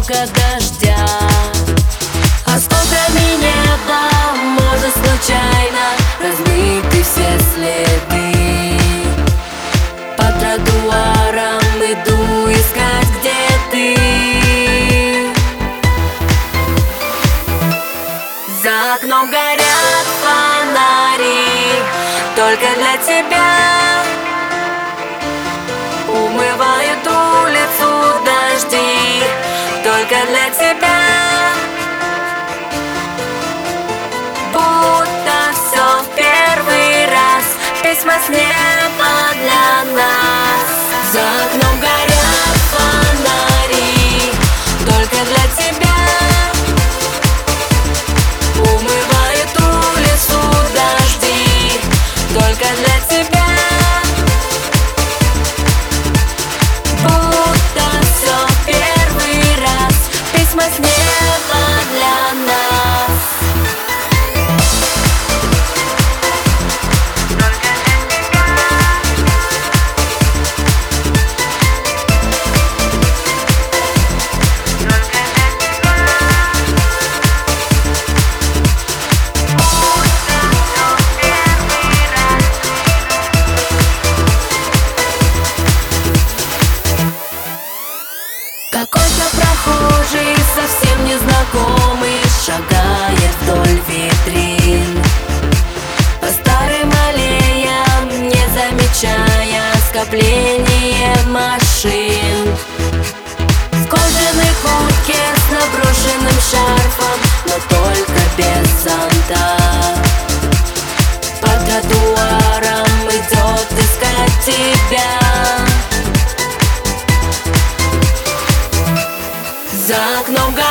немного дождя. Осколками неба можно случайно размыть все следы. По тротуарам иду искать, где ты. За окном горят фонари только для тебя. Умывают улицу дожди только для тебя. Будто все в первый раз, письма с неба для нас. За окном горят фонари только для тебя. Умывают улицу дожди только для тебя. Будто все в первый раз, письма с неба для нас. Какой-то прохожий, совсем незнакомый, шагает вдоль витрин по старым аллеям, не замечая скопление машин. В кожаной куртке с наброшенным шарфом, но только без зонта. По тротуарам идет искать тебя. За окном